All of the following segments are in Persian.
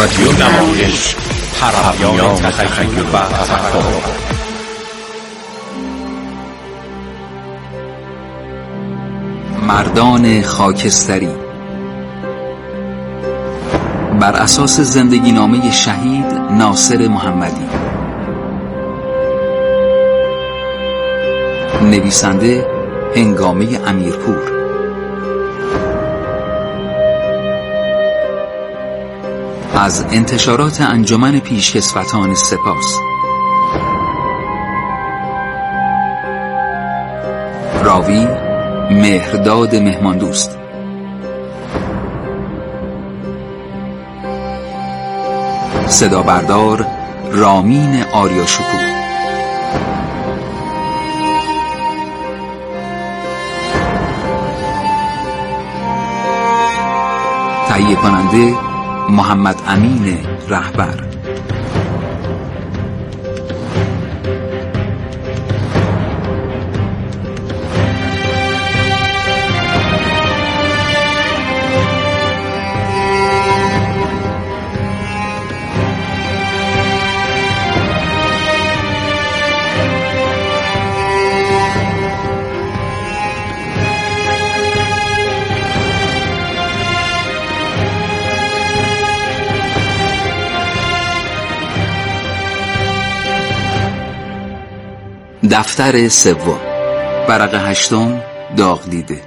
رادیو نمایش، پرهمیان تخیل و تفکر. مردان خاکستری بر اساس زندگی نامه شهید ناصر محمدی. نویسنده هنگامه امیرپور. از انتشارات انجمن پیشکسوتان سپاس. راوی مهرداد مهماندوست. صدا بردار رامین آریاشپور. تهیه کننده محمد امین رهبر. دفتر سوم، ورق هشتم، داغ دیده.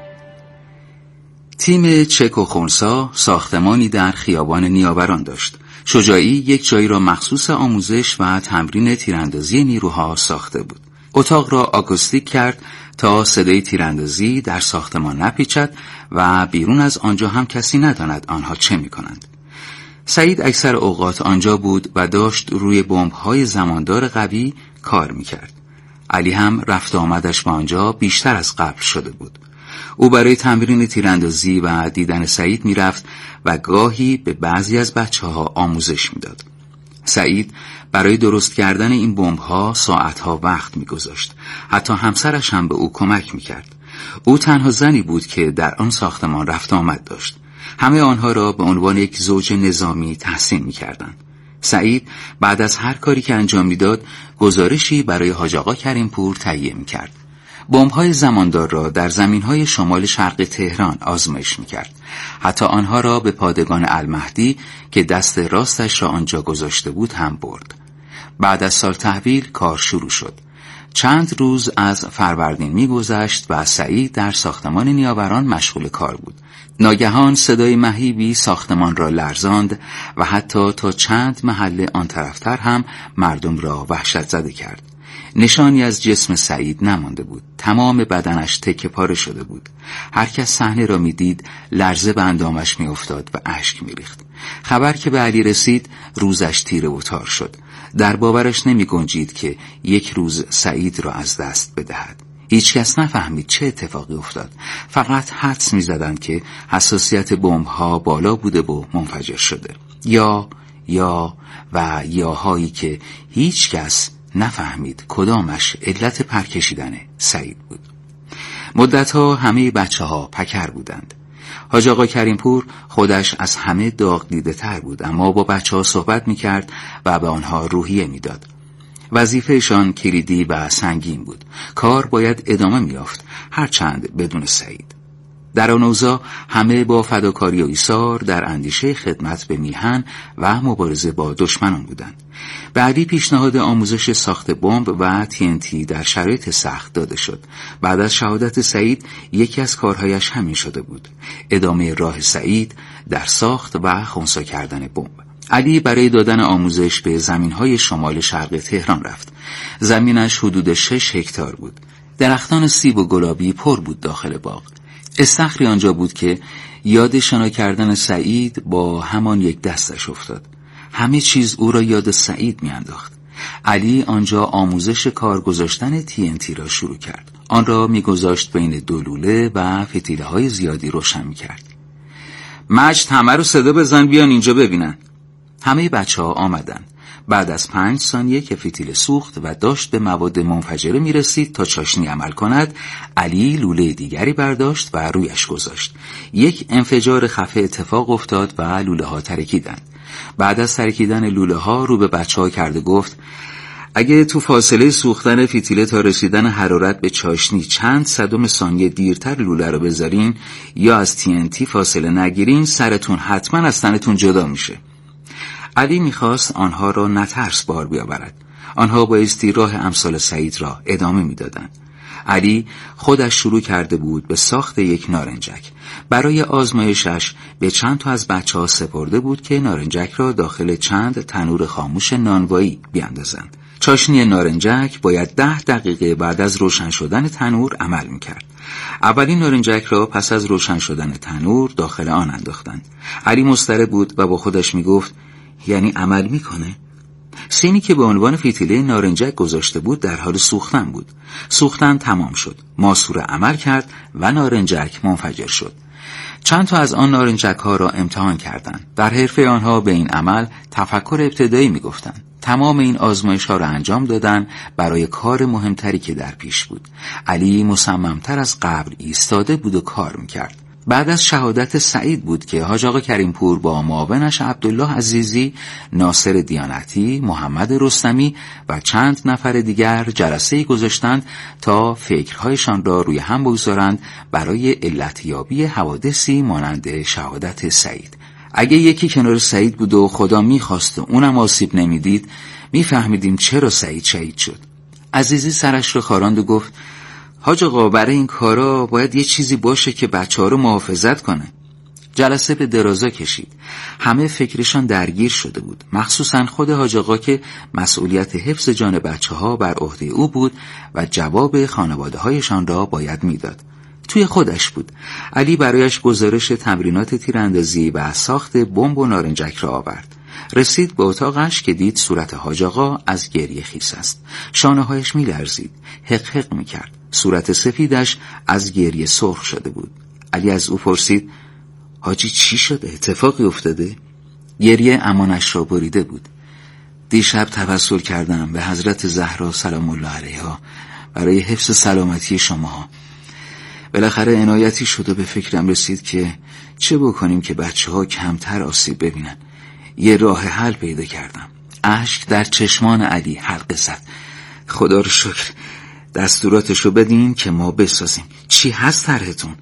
تیم چک و خنثی ساختمانی در خیابان نیاوران داشت. شجاعی یک جایی را مخصوص آموزش و تمرین تیراندازی نیروها ساخته بود. اتاق را آکوستیک کرد تا صدای تیراندازی در ساختمان نپیچد و بیرون از آنجا هم کسی نداند آنها چه می‌کنند. سعید اکثر اوقات آنجا بود و داشت روی بمب‌های زماندار قوی کار می‌کرد. علی هم رفت آمدش به آنجا بیشتر از قبل شده بود. او برای تمرین تیراندازی و دیدن سعید میرفت و گاهی به بعضی از بچه‌ها آموزش میداد. سعید برای درست کردن این بمب‌ها ساعتها وقت میگذاشت. حتی همسرش هم به او کمک میکرد. او تنها زنی بود که در آن ساختمان رفت آمد داشت. همه آنها را به عنوان یک زوج نظامی تحسین میکردند. سعید بعد از هر کاری که انجام میداد گزارشی برای حاج آقا کریمپور تهیه میکرد. بمب‌های زماندار را در زمین‌های شمال شرق تهران آزمایش میکرد. حتی آنها را به پادگان المهدی که دست راستش را آنجا گذاشته بود هم برد. بعد از سال تحویل کار شروع شد. چند روز از فروردین میگذشت و سعید در ساختمان نیاوران مشغول کار بود. ناگهان صدای مهیبی ساختمان را لرزاند و حتی تا چند محله آن طرفتر هم مردم را وحشت زده کرد. نشانی از جسم سعید نمانده بود. تمام بدنش تکه پاره شده بود. هر کس صحنه را میدید لرزه به اندامش میافتاد و اشک میریخت. خبر که به علی رسید روزش تیره و تار شد. در باورش نمی گنجید که یک روز سعید را از دست بدهد. هیچ کس نفهمید چه اتفاقی افتاد. فقط حدس می زدند که حساسیت بمب‌ها بالا بوده و منفجر شده. یاهایی که هیچ کس نفهمید کدامش علت پرکشیدن سعید بود. مدتها همه بچه‌ها پکر بودند. حاج آقا کریمپور خودش از همه داغ دیده تر بود، اما با بچه‌ها صحبت می‌کرد و به آنها روحیه می‌داد. وظیفه‌شان کلیدی و سنگین بود. کار باید ادامه می‌یافت، هرچند بدون سعید. در آن اوضاع همه با فداکاری و ایثار در اندیشه خدمت به میهن و مبارزه با دشمنان بودند. به علی پیشنهاد آموزش ساخت بمب و TNT در شرایط سخت داده شد. بعد از شهادت سعید یکی از کارهایش همین شده بود. ادامه راه سعید در ساخت و خنثی کردن بمب. علی برای دادن آموزش به زمین‌های شمال شرق تهران رفت. زمینش حدود 6 هکتار بود. درختان سیب و گلابی پر بود داخل باغ. استخری آنجا بود که یاد شنا کردن سعید با همان یک دستش افتاد. همه چیز او را یاد سعید میانداخت. علی آنجا آموزش کار گذاشتن TNT را شروع کرد. آن را میگذاشت بین دو لوله و فتیله‌های زیادی روشن میکرد. مجد همه رو صدا بزن بیان اینجا ببینن. همه بچه‌ها آمدند. بعد از 5 ثانیه که فتیل سوخت و داشت به مواد منفجره میرسید تا چاشنی عمل کند، علی لوله دیگری برداشت و رویش گذاشت. یک انفجار خفه اتفاق افتاد و لوله ها ترکیدند. بعد از ترکیدن لوله ها رو به بچه ها کرده گفت اگه تو فاصله سوختن فتیله تا رسیدن حرارت به چاشنی چند صدم ثانیه دیرتر لوله رو بذارین یا از TNT فاصله نگیرین سرتون حتما از تنتون جدا میشه. علی میخواست آنها را نترس بار بیاورد. آنها بایستی راه امثال سعید را ادامه میدادند. علی خودش شروع کرده بود به ساخت یک نارنجک. برای آزمایشش به چند تا از بچه‌ها سپرده بود که نارنجک را داخل چند تنور خاموش نانوایی بیاندازند. چاشنی نارنجک باید 10 دقیقه بعد از روشن شدن تنور عمل میکرد. اولین نارنجک را پس از روشن شدن تنور داخل آن انداختند. علی مضطرب بود و با خودش میگفت یعنی عمل میکنه؟ سینی که به عنوان فتیله نارنجک گذاشته بود در حال سوختن بود. سوختن تمام شد. ماسوره عمل کرد و نارنجک منفجر شد. چند تا از آن نارنجک ها را امتحان کردند. در حرفه آنها به این عمل تفکر ابتدایی میگفتند. تمام این آزمایش ها را انجام دادن برای کار مهمتری که در پیش بود. علی مصممتر از قبل ایستاده بود و کار میکرد. بعد از شهادت سعید بود که حاج آقا کریمپور با معاونش عبدالله عزیزی، ناصر دیانتی، محمد رستمی و چند نفر دیگر جلسه‌ای گذاشتند تا فکرهایشان را روی هم بگذارند برای علتیابی حوادثی مانند شهادت سعید. اگه یکی کنار سعید بود و خدا میخواست و اونم آسیب نمیدید میفهمیدیم چرا سعید شهید شد. عزیزی سرش رو خاراند و گفت حاج آقا برای این کارا باید یه چیزی باشه که بچه‌ها رو محافظت کنه. جلسه به درازا کشید. همه فکرشان درگیر شده بود، مخصوصا خود حاج آقا که مسئولیت حفظ جان بچه‌ها بر عهده او بود و جواب خانواده‌هایشان را باید میداد. توی خودش بود. علی برایش گزارش تمرینات تیراندازی و ساخت بمب و نارنجک را آورد. رسید به اتاقش که دید صورت حاج آقا از گریه خیس است. شانه‌هایش می‌لرزید، حق حق می‌کرد. صورت سفیدش از گریه سرخ شده بود. علی از او پرسید حاجی چی شده؟ اتفاقی افتاده؟ گریه امانش را بریده بود. دیشب توسل کردم به حضرت زهرا سلام الله علیها برای حفظ سلامتی شما. بالاخره عنایتی شد و به فکرم رسید که چه بکنیم که بچه‌ها کمتر آسیب ببینن. یه راه حل پیدا کردم. اشک در چشمان علی حلقه زد. خدا رو شکر، دستوراتشو بدین که ما بسازیم. چی هست طرحتون؟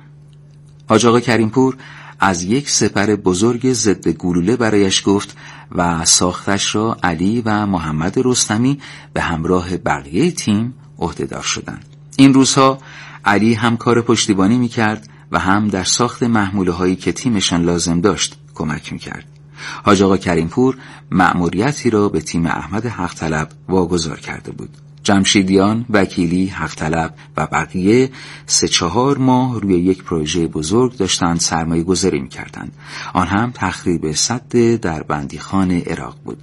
حاج آقا کریمپور از یک سپر بزرگ ضد گلوله برایش گفت و ساختش را علی و محمد رستمی به همراه بقیه تیم عهدهدار شدند. این روزها علی هم کار پشتیبانی میکرد و هم در ساخت محموله هایی که تیمشان لازم داشت کمک میکرد. حاج آقا کریمپور مأموریتی را به تیم احمد حق طلب واگذار کرده بود. جمشیدیان، وکیلی، حق طلب و بقیه 3-4 ماه روی یک پروژه بزرگ داشتند سرمایه گذاری میکردند. آن هم تخریب سد در بندیخان عراق بود.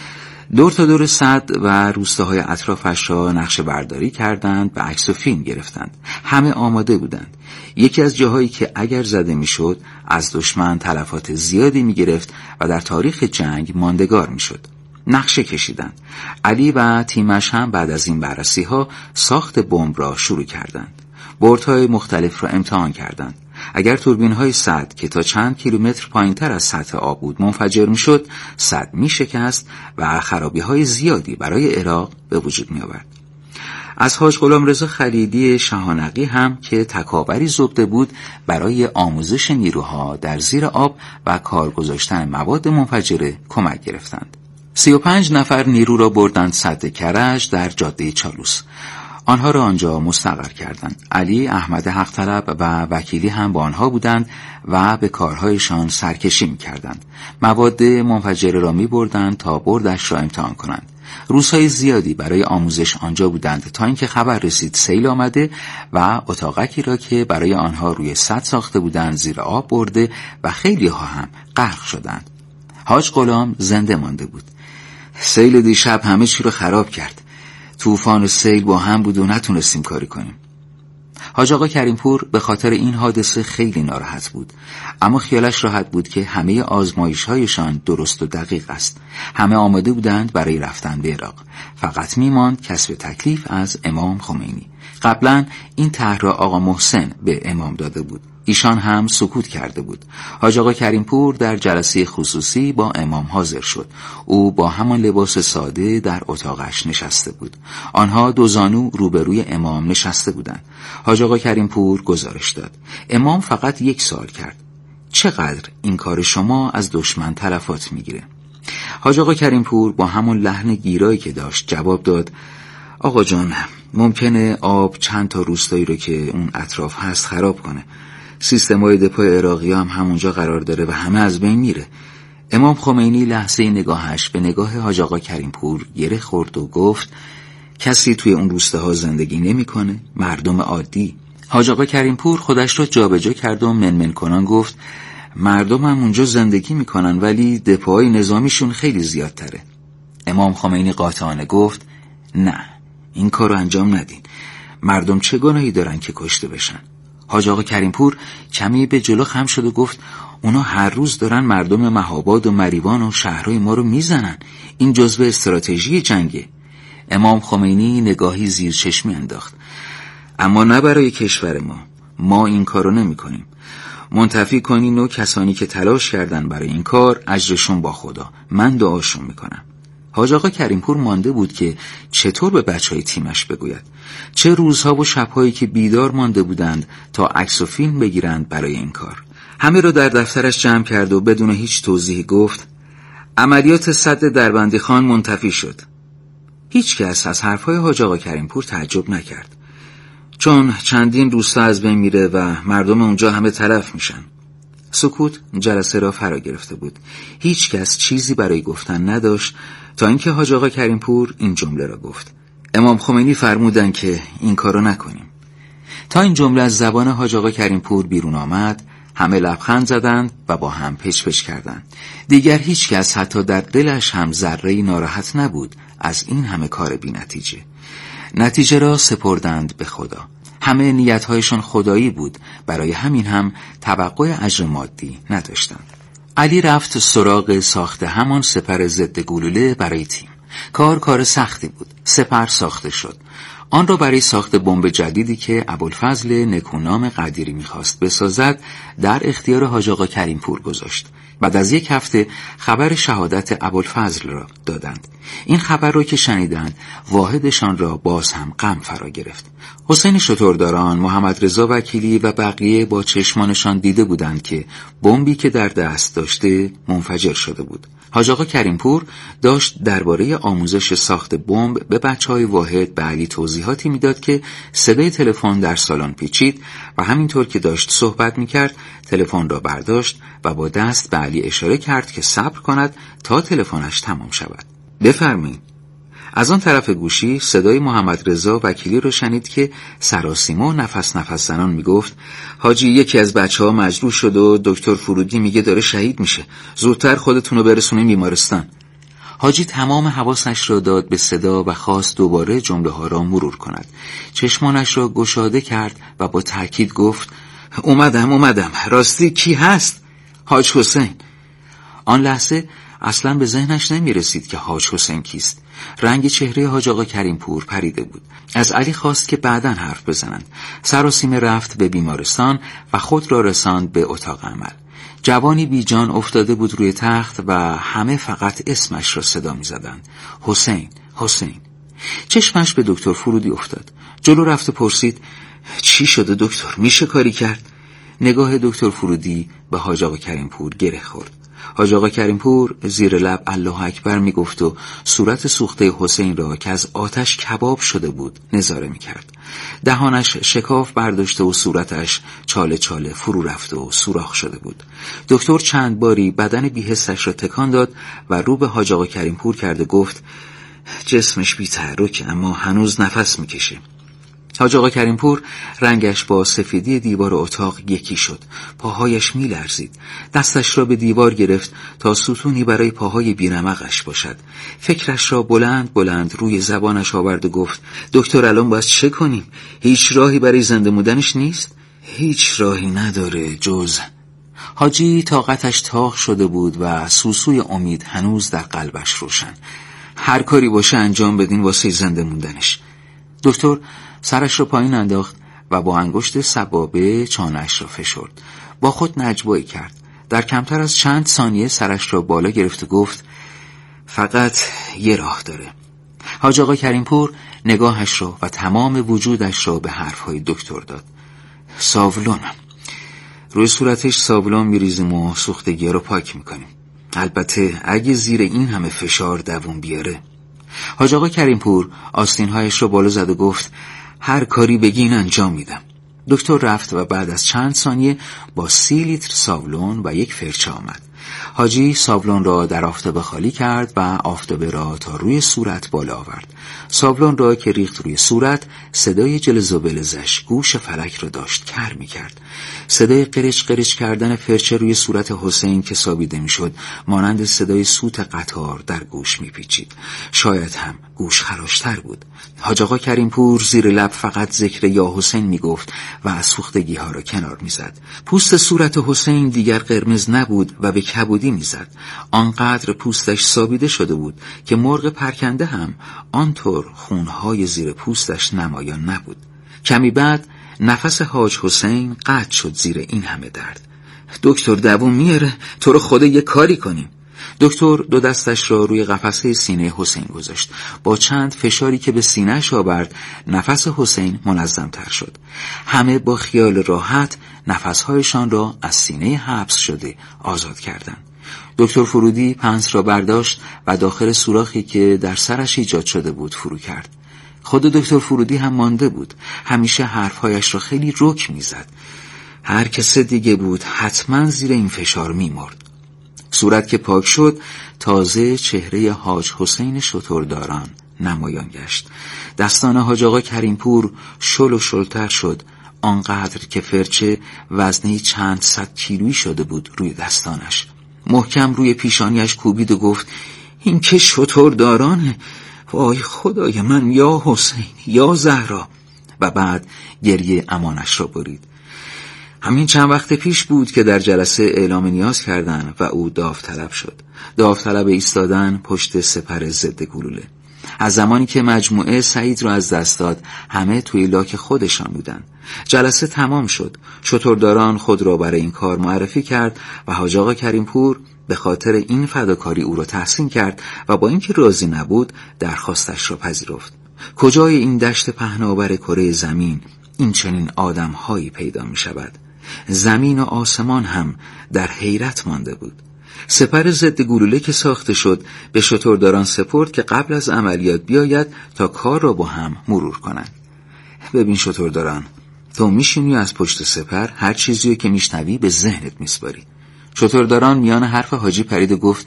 دور تا دور سد و روستاهای اطرافش را نقشه برداری کردند و عکس و فیلم گرفتند. همه آماده بودند. یکی از جاهایی که اگر زده میشد از دشمن تلفات زیادی میگرفت و در تاریخ جنگ ماندگار میشد. نقشه کشیدند. علی و تیمش هم بعد از این بررسی ها ساخت بمب را شروع کردند. بردهای مختلف را امتحان کردند. اگر توربین های سد که تا چند کیلومتر پایینتر از سطح آب بود منفجر می شد، سد می شکست و خرابی های زیادی برای عراق به وجود می آورد. از حاج غلامرضا خلیلی شاهنقی هم که تکاوری زبده بود برای آموزش نیروها در زیر آب و کار گذاشتن مواد منفجره کمک گرفتند. 35 نفر نیرو را بردند سد کرج در جاده چالوس. آنها را آنجا مستقر کردند. علی، احمد حق طلب و وکیلی هم با آنها بودند و به کارهایشان سرکشی می‌کردند. مواد منفجره را می‌بردند تا بردش را امتحان کنند. روزهای زیادی برای آموزش آنجا بودند تا اینکه خبر رسید سیل آمده و اتاقکی را که برای آنها روی سد ساخته بودند زیر آب برده و خیلی ها هم غرق شدند. حاج غلام زنده مانده بود. سیل دیشب همه چی رو خراب کرد. طوفان و سیل با هم بود و نتونستیم کاری کنیم. حاج آقا کریمپور به خاطر این حادثه خیلی ناراحت بود، اما خیالش راحت بود که همه آزمایش‌هایشان درست و دقیق است. همه آماده بودند برای رفتن به عراق. فقط میماند کسب تکلیف از امام خمینی. قبلا این طرح را آقا محسن به امام داده بود. ایشان هم سکوت کرده بود. حاج آقا کریمپور در جلسه خصوصی با امام حاضر شد. او با همان لباس ساده در اتاقش نشسته بود. آنها دو زانو روبروی امام نشسته بودند. حاج آقا کریمپور گزارش داد. امام فقط یک سوال کرد: چقدر این کار شما از دشمن تلفات میگیره؟ حاج آقا کریمپور با همون لحن گیرایی که داشت جواب داد: آقا جان، ممکنه آب چند تا روستایی رو که اون اطراف هست خراب کنه. سیستم‌های دپای عراقی هم همونجا قرار داره و همه از بین میره. امام خمینی لحظه نگاهش به نگاه حاج آقا کریمپور گره خورد و گفت: کسی توی اون روستاها زندگی نمی‌کنه، مردم عادی. حاج آقا کریمپور خودش رو جابجا کرد و منمن کنان گفت: مردم هم اونجا زندگی میکنن ولی دپاهای نظامیشون خیلی زیادتره. امام خمینی قاطعانه گفت: نه، این کارو انجام ندین. مردم چه گناهی دارن که کشته بشن؟ حاج آقا کریمپور کمی به جلو خم شد و گفت: اونا هر روز دارن مردم مهاباد و مریوان و شهرهای ما رو میزنن. این جزو استراتژی جنگه. امام خمینی نگاهی زیر چشمی انداخت: اما نه برای کشور ما این کارو نمی کنیم. منتفی کنین و کسانی که تلاش کردن برای این کار اجرشون با خدا، من دعاشون میکنم. حاج آقا کریمپور مانده بود که چطور به بچهای تیمش بگوید. چه روزها و شبهایی که بیدار مانده بودند تا عکس و فیلم بگیرند برای این کار. همه رو در دفترش جمع کرد و بدون هیچ توضیحی گفت: عملیات سد دربندی خان منتفی شد. هیچ کس از حرفهای حاج آقا کریمپور تعجب نکرد، چون چندین روستا از بین میره و مردم اونجا همه تلف میشن. سکوت جلسه را فرا گرفته بود. هیچ کس چیزی برای گفتن نداشت تا اینکه حاج آقا کریمپور این جمله را گفت: امام خمینی فرمودن که این کارو نکنیم. تا این جمله از زبان حاج آقا کریمپور بیرون آمد، همه لبخند زدند و با هم پچ پچ کردند. دیگر هیچ کس حتی در دلش هم ذره‌ای ناراحت نبود از این همه کار بی نتیجه. نتیجه را سپردند به خدا. همه نیت‌هایشان خدایی بود، برای همین هم توقع اجر مادی نداشتند. علی رفت سراغ ساخت همان سپر ضد گلوله برای تیم. کار سختی بود. سپر ساخته شد. آن را برای ساخت بمب جدیدی که ابوالفضل نکونام قدیری می‌خواست بسازد در اختیار حاج آقا کریمپور گذاشت. بعد از یک هفته خبر شهادت ابوالفضل را دادند. این خبر را که شنیدند، واحدشان را باز هم غم فرا گرفت. حسین شترداران، محمد رضا وکیلی و بقیه با چشمانشان دیده بودند که بمبی که در دست داشته منفجر شده بود. حاج آقا کریمپور داشت درباره آموزش ساخت بمب به بچهای واحد به علی توضیحاتی میداد که صدای تلفن در سالن پیچید و همینطور که داشت صحبت میکرد تلفن را برداشت و با دست به علی اشاره کرد که صبر کند تا تلفنش تمام شود. بفرمایید. از آن طرف گوشی صدای محمد رضا وکیلی رو شنید که سراسیمه و نفس زنان میگفت: حاجی، یکی از بچه‌ها مجروح شد و دکتر فرودی میگه داره شهید میشه. زودتر خودتون رو برسونین بیمارستان. حاجی تمام حواسش را داد به صدا و خواست دوباره جمله ها را مرور کند. چشمانش را گشاده کرد و با تأکید گفت: اومدم. راستی کی هست؟ حاج حسین. آن لحظه اصلا به ذهنش نمی رسید که حاج حسین کیست. رنگ چهره حاج آقا کریمپور پریده بود. از علی خواست که بعداً حرف بزنند. سراسیمه رفت به بیمارستان و خود را رساند به اتاق عمل. جوانی بی جان افتاده بود روی تخت و همه فقط اسمش را صدا می زدند: حسین. چشمش به دکتر فرودی افتاد. جلو رفت و پرسید: چی شده دکتر؟ میشه کاری کرد؟ نگاه دکتر فرودی به حاج آقا کریمپور گره خورد. حاج آقا کریمپور زیر لب الله اکبر میگفت و صورت سوخته حسین را که از آتش کباب شده بود نظاره میکرد. دهانش شکاف برداشته و صورتش چاله فرو رفته و سوراخ شده بود. دکتر چند باری بدن بی‌حسش را تکان داد و رو به حاج آقا کریمپور کرده گفت: جسمش بی‌تحرک اما هنوز نفس میکشه. حاج آقا کریمپور رنگش با سفیدی دیوار اتاق یکی شد. پاهایش می‌لرزید. دستش را به دیوار گرفت تا ستونی برای پاهای بی‌رمقش باشد. فکرش را بلند روی زبانش آورد و گفت: دکتر الان باید چه کنیم؟ هیچ راهی برای زنده موندنش نیست؟ هیچ راهی نداره جز... حاجی طاقتش تاق شده بود و سوسوی امید هنوز در قلبش روشن. هر کاری باشه انجام بدین واسه زنده موندنش. دکتر سرش رو پایین انداخت و با انگشت سبابه چانه‌اش را فشرد. با خود نجوایی کرد. در کمتر از چند ثانیه سرش را بالا گرفت و گفت فقط یه راه داره. حاج آقا کریمپور نگاهش را و تمام وجودش را به حرفهای دکتر داد. ساولونم. روی صورتش ساولون میریزیم و سوختگی رو پاک میکنیم. البته اگه زیر این همه فشار دووم بیاره. حاج آقا کریمپور آستینهایش را بالا زد و گفت هر کاری بگین انجام میدم. دکتر رفت و بعد از چند ثانیه با 30 لیتر ساولون و یک فرچه آمد. حاجی ساولون را در آفتابه خالی کرد و آفتابه را تا روی صورت بالا آورد. ساولون را که ریخت روی صورت، صدای جلز و بلزش گوش فلک را داشت کر می کرد. صدای قرش قرش کردن فرچه روی صورت حسین که سابیده می شد مانند صدای سوت قطار در گوش می پیچید. شاید هم گوش خراشتر بود. حاج آقا کریمپور زیر لب فقط ذکر یا حسین می گفت و از سوختگی ها را کنار می زد. پوست صورت حسین دیگر قرمز نبود و به کبودی می زد. آنقدر پوستش سابیده شده بود که مرغ پرکنده هم آنطور خونهای زیر پوستش نمایان نبود. کمی بعد نفس حاج حسین قطع شد زیر این همه درد. دکتر دووم میاره، تو رو خدا یه کاری کنیم. دکتر دو دستش را روی قفسه سینه حسین گذاشت. با چند فشاری که به سینه‌اش آورد نفس حسین منظم تر شد. همه با خیال راحت نفسهایشان را از سینه حبس شده آزاد کردند. دکتر فرودی پنس را برداشت و داخل سوراخی که در سرش ایجاد شده بود فرو کرد. خود دکتر فرودی هم مانده بود. همیشه حرفهایش را خیلی رک میزد. هر کس دیگه بود حتما زیر این فشار میمرد. صورت که پاک شد تازه چهره حاج حسین شترداران نمایان گشت. دستان حاج آقا کریمپور شل و شلتر شد، آنقدر که فرچه وزنه چند صد کیلویی شده بود روی دستانش. محکم روی پیشانیش کوبید و گفت این که شتردارانه. وای خدای من، یا حسین یا زهرا. و بعد گریه امانش را برید. همین چند وقت پیش بود که در جلسه اعلام نیاز کردند و او داوطلب شد. داوطلب ایستادن پشت سپر ضد گلوله. از زمانی که مجموعه سعید را از دست داد همه توی لاک خودشان بودند. جلسه تمام شد. شترداران خود را برای این کار معرفی کرد و حاج آقا کریمپور به خاطر این فداکاری او را تحسین کرد و با اینکه راضی نبود درخواستش را پذیرفت. کجای این دشت پهناور کره زمین این چنین آدم‌هایی پیدا می شود؟ زمین و آسمان هم در حیرت مانده بود. سپر ضد گلوله که ساخته شد به شترداران سپرد که قبل از عملیات بیاید تا کار را با هم مرور کنند. ببین شترداران، تو میشینی از پشت سپر هر چیزی که میشنوی به ذهنت میسپاری. شترداران میان حرف حاجی پرید و گفت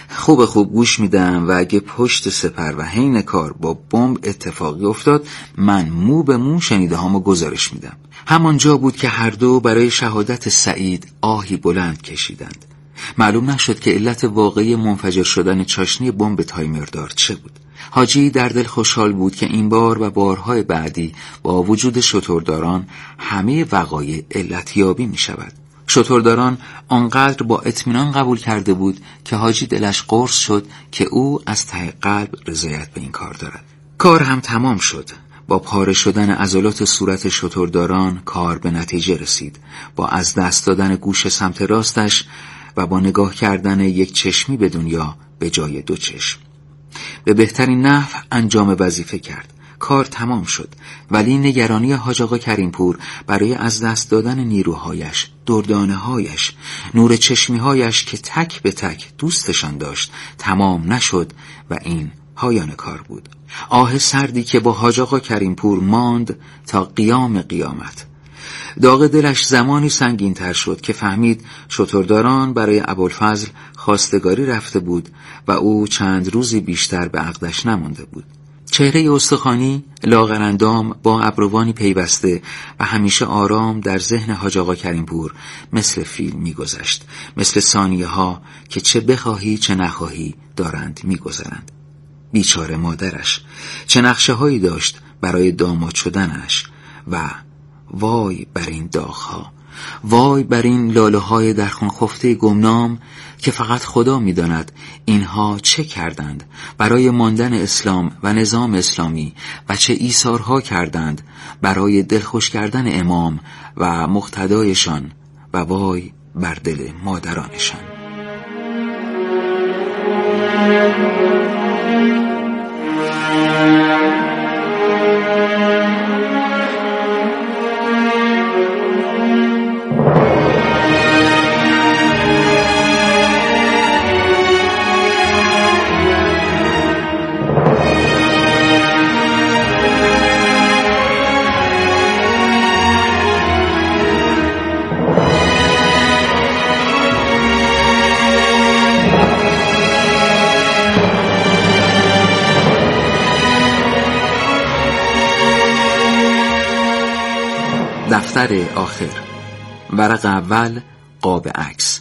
خوب گوش میدم و اگه پشت سپر و حین کار با بمب اتفاقی افتاد من مو به مو شنیده هامو گزارش میدم. همانجا بود که هر دو برای شهادت سعید آهی بلند کشیدند. معلوم نشد که علت واقعی منفجر شدن چاشنی بمب تایمردار چه بود. حاجی در دل خوشحال بود که این بار و بارهای بعدی با وجود شترداران همه وقایع علتیابی می شود. شترداران آنقدر با اطمینان قبول کرده بود که حاجی دلش قرص شد که او از ته قلب رضایت به این کار دارد. کار هم تمام شد. با پاره شدن عضلات صورت شترداران کار به نتیجه رسید. با از دست دادن گوش سمت راستش و با نگاه کردن یک چشمی به دنیا به جای دو چشم به بهترین نحو انجام وظیفه کرد. کار تمام شد، ولی نگرانی حاج آقا کریمپور برای از دست دادن نیروهایش، دردانه‌هایش، نور چشمی‌هایش که تک به تک دوستشان داشت تمام نشد و این پایان کار بود. آه سردی که با حاج آقا کریمپور ماند تا قیام قیامت. داغ دلش زمانی سنگین تر شد که فهمید شترداران برای ابوالفضل خواستگاری رفته بود و او چند روزی بیشتر به عقدش نمانده بود. چهره استخوانی لاغرندام با ابروانی پیوسته و همیشه آرام در ذهن حاج آقا کریمپور مثل فیلم می‌گذشت، مثل ثانیه ها که چه بخواهی چه نخواهی دارند می‌گذرند. بیچاره مادرش چه نقشه هایی داشت برای داماد شدنش و وای بر این داغ‌ها. وای بر این لاله‌های در خون خفته گمنام که فقط خدا می‌داند اینها چه کردند برای ماندن اسلام و نظام اسلامی و چه ایثارها کردند برای دلخوش کردن امام و مقتدایشان و وای بر دل مادرانشان. دفتر آخر، ورق اول، قاب عکس.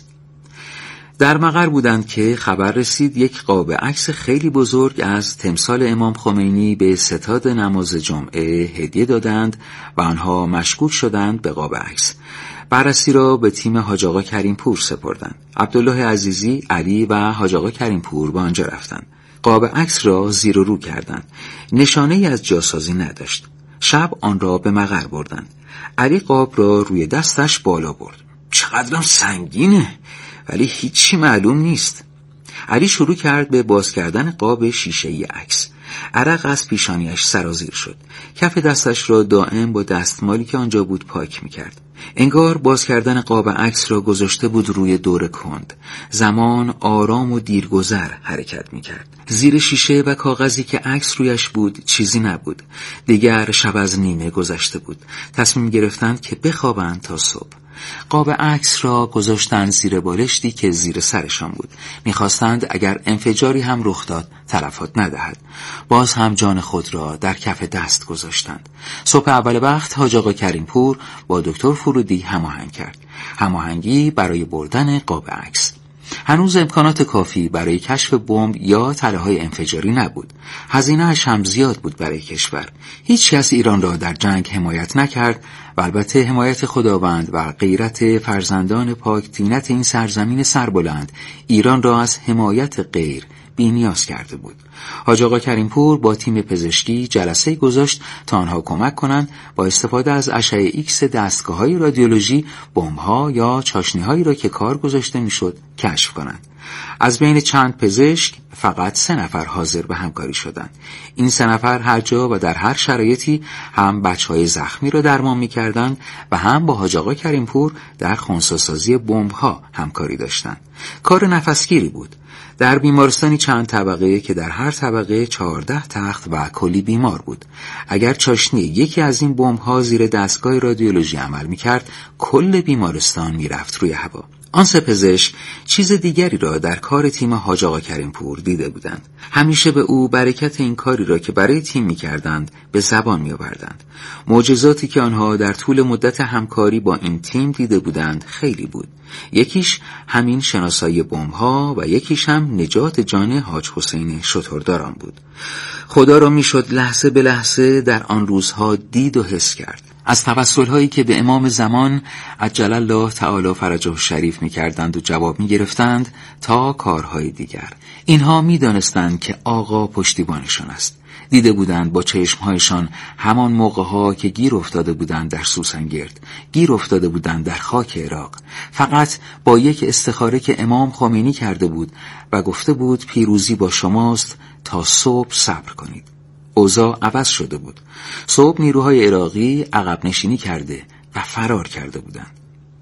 در مقر بودند که خبر رسید یک قاب عکس خیلی بزرگ از تمثال امام خمینی به ستاد نماز جمعه هدیه دادند و آنها مشغول شدند به قاب عکس. بررسی را به تیم حاج آقا کریم پور سپردند. عبدالله عزیزی، علی و حاج آقا کریم پور به آنجا رفتند. قاب عکس را زیر و رو کردند. نشانه ای از جاسازی نداشت. شب آن را به مقر بردند. علی قاب را روی دستش بالا برد. چقدرم سنگینه، ولی هیچی معلوم نیست. علی شروع کرد به باز کردن قاب شیشه‌ای عکس. عرق از پیشانیش سرازیر شد. کف دستش را دائم با دستمالی که آنجا بود پاک می‌کرد. انگار باز کردن قاب عکس را گذاشته بود روی دور کند. زمان آرام و دیرگذر حرکت می‌کرد. زیر شیشه و کاغذی که عکس رویش بود چیزی نبود. دیگر شب از نیمه گذشته بود. تصمیم گرفتند که بخوابند تا صبح. قاب عکس را گذاشتند زیر بالشتی که زیر سرشان بود. می‌خواستند اگر انفجاری هم رخ داد تلفات ندهد. باز هم جان خود را در کف دست گذاشتند. صبح اول وقت حاج آقا کریم پور با دکتر فرودی هماهنگ کرد. هماهنگی برای بردن قاب عکس. هنوز امکانات کافی برای کشف بمب یا تله‌های انفجاری نبود. هزینه‌اش هم زیاد بود برای کشور. هیچ کس ایران را در جنگ حمایت نکرد و البته حمایت خداوند و غیرت فرزندان پاک طینت این سرزمین سربلند ایران را از حمایت غیر بی‌نیاز کرده بود. حاج آقا کریم پور با تیم پزشکی جلسه گذاشت تا آنها کمک کنند با استفاده از اشعه ایکس دستگاه‌های رادیولوژی بمب‌ها یا چاشنی‌هایی را که کار گذاشته میشد کشف کنند. از بین چند پزشک فقط 3 نفر حاضر به همکاری شدند. این 3 نفر هر جا و در هر شرایطی هم بچه‌های زخمی را درمان می‌کردند و هم با حاج آقا کریم پور در خنثی‌سازی بمب‌ها همکاری داشتند. کار نفسگیری بود. در بیمارستانی چند طبقه که در هر طبقه 14 تخت و کلی بیمار بود. اگر چاشنی یکی از این بمب‌ها زیر دستگاه رادیولوژی عمل می‌کرد، کل بیمارستان می‌رفت روی هوا. آن 3 پزشک چیز دیگری را در کار تیم حاج آقا کریم پور دیده بودند. همیشه به او برکت این کاری را که برای تیم می‌کردند به زبان می‌آوردند. معجزاتی که آنها در طول مدت همکاری با این تیم دیده بودند خیلی بود. یکیش همین شناسایی بمب‌ها و یکیش هم نجات جان حاج حسین شترداران بود. خدا را میشد لحظه به لحظه در آن روزها دید و حس کرد. از توسل‌هایی که به امام زمان عجل الله تعالی فرجه الشریف می‌کردند و جواب می‌گرفتند تا کارهای دیگر. اینها می‌دانستند که آقا پشتیبانشان است. دیده بودند با چشمهایشان همان موقع‌ها که گیر افتاده بودند در سوسنگرد، گیر افتاده بودند در خاک عراق. فقط با یک استخاره که امام خمینی کرده بود و گفته بود پیروزی با شماست تا صبح صبر کنید. اوضاع عوض شده بود. صبح نیروهای عراقی عقب نشینی کرده و فرار کرده بودند.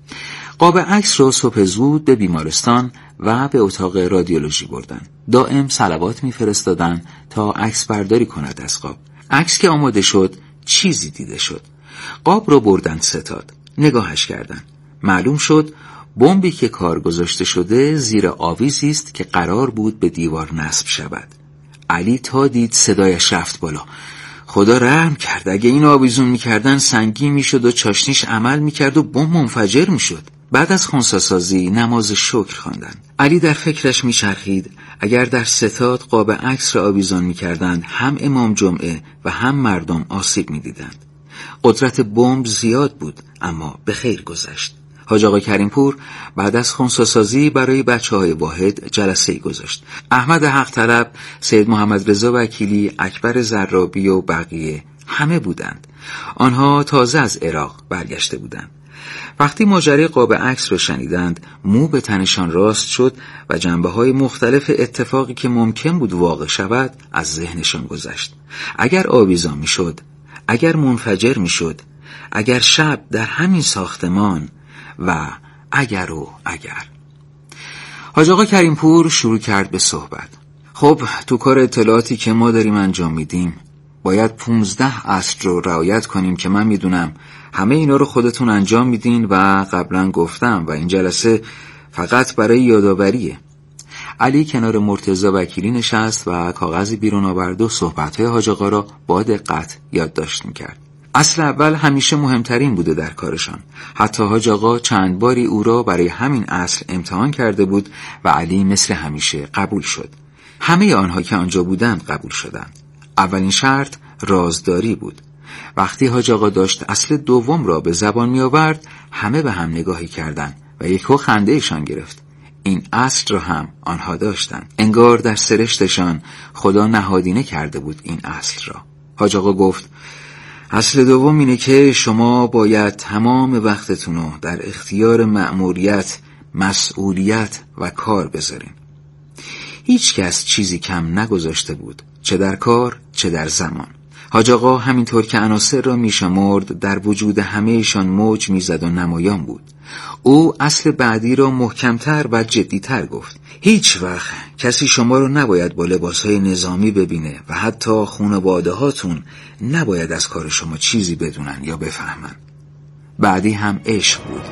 قاب عکس را صبح زود به بیمارستان و به اتاق رادیولوژی بردند. دائم صلوات می‌فرستادند تا عکس برداری کند از قاب. عکس که آماده شد چیزی دیده شد. قاب را بردند ستاد. نگاهش کردند. معلوم شد بمبی که کار گذاشته شده زیر آویزی است که قرار بود به دیوار نصب شود. علی تا دید صدایش رفت بالا. خدا رحم کرد. اگه این آویزون میکردن سنگین میشد و چاشنیش عمل میکرد و بمب منفجر میشد. بعد از خنثی‌سازی نماز شکر خواندن. علی در فکرش میچرخید اگر در ستاد قاب عکس را آویزان میکردند هم امام جمعه و هم مردم آسیب میدیدند. قدرت بمب زیاد بود اما به خیر گذشت. حاج آقا کریمپور بعد از خنثی‌سازی برای بچه‌های واحد جلسه‌ای گذاشت. احمد حق طلب، سید محمد رضا وکیلی، اکبر زرابی و بقیه همه بودند. آنها تازه از عراق برگشته بودند. وقتی ماجرای قاب عکس را شنیدند، مو به تنشان راست شد و جنبه‌های مختلف اتفاقی که ممکن بود واقع شود از ذهنشان گذشت. اگر آویزان می‌شد، اگر منفجر می‌شد، اگر شب در همین ساختمان و اگر و اگر. حاج آقا کریمپور شروع کرد به صحبت. خب تو کار اطلاعاتی که ما داریم انجام میدیم باید 15 اصل رو رعایت کنیم که من میدونم همه اینا رو خودتون انجام میدین و قبلا گفتم و این جلسه فقط برای یادآوریه. علی کنار مرتضی وکیلی نشست و کاغذی بیرون آورد و صحبت‌های حاج آقا را با دقت یادداشت می‌کرد. اصل اول همیشه مهمترین بوده در کارشان. حتی حاج آقا چند باری او را برای همین اصل امتحان کرده بود و علی مثل همیشه قبول شد. همه آنها که آنجا بودند قبول شدند. اولین شرط رازداری بود. وقتی حاج آقا داشت اصل دوم را به زبان می آورد، همه به هم نگاهی کردند و یکو خنده ایشان گرفت. این اصل را هم آنها داشتند. انگار در سرشتشان خدا نهادینه کرده بود این اصل را. حاج آقا گفت اصل دوم اینه که شما باید تمام وقتتون رو در اختیار مأموریت، مسئولیت و کار بذارین. هیچ کس چیزی کم نگذاشته بود، چه در کار چه در زمان. حاج آقا همینطور که عناصر را میشمرد در وجود همه ایشان موج میزد و نمایان بود. او اصل بعدی را محکمتر و جدیتر گفت. هیچ وقت کسی شما رو نباید با لباسهای نظامی ببینه و حتی خانواده هاتون نباید از کار شما چیزی بدونن یا بفهمن. بعدی هم عشق بود.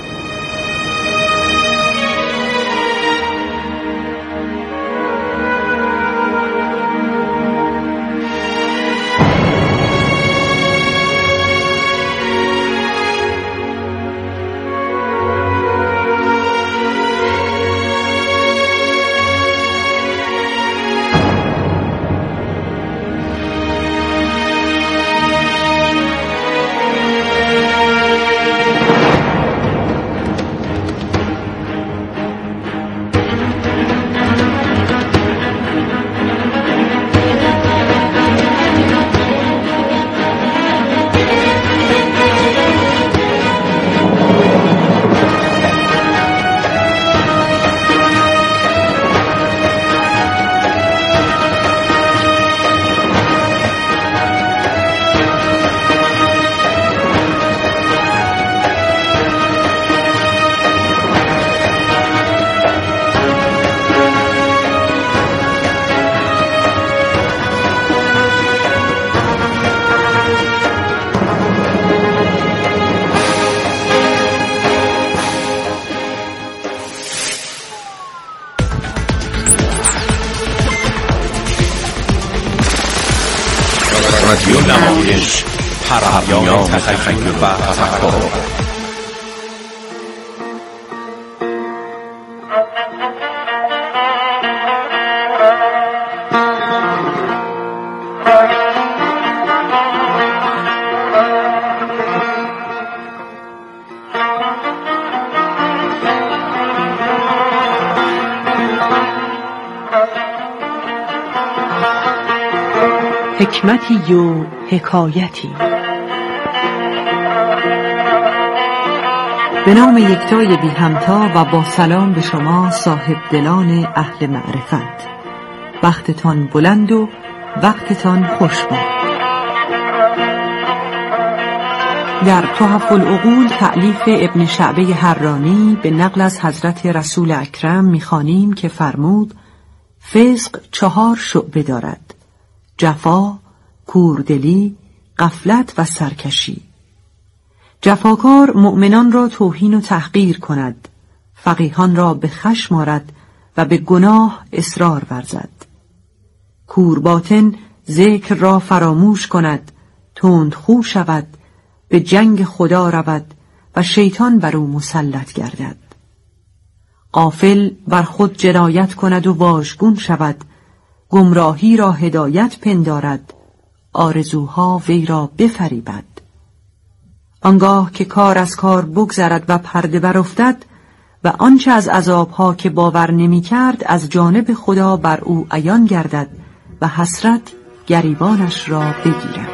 رادیو نمایش، پیام تخیل و تفکر. حکمتی و حکایتی. به نام یکتای بی همتا و با سلام به شما صاحب دلان اهل معرفت. وقتتان بلند و وقتتان خوش باد. در تحف العقول تألیف ابن شعبه حرانی به نقل از حضرت رسول اکرم می‌خوانیم که فرمود فسق 4 شعبه دارد: جفا، کوردلی، غفلت و سرکشی. جفاکار مؤمنان را توهین و تحقیر کند، فقیهان را به خشم آرد و به گناه اصرار ورزد. کورباطن ذکر را فراموش کند، تندخو شود، به جنگ خدا رود و شیطان بر او مسلط گردد. غافل بر خود جنایت کند و واژگون شود، گمراهی را هدایت پندارد، آرزوها وی را بفریبد. آنگاه که کار از کار بگذرد و پرده برافتد و آنچه از عذابها که باور نمی کرد از جانب خدا بر او عیان گردد و حسرت گریبانش را بگیرد.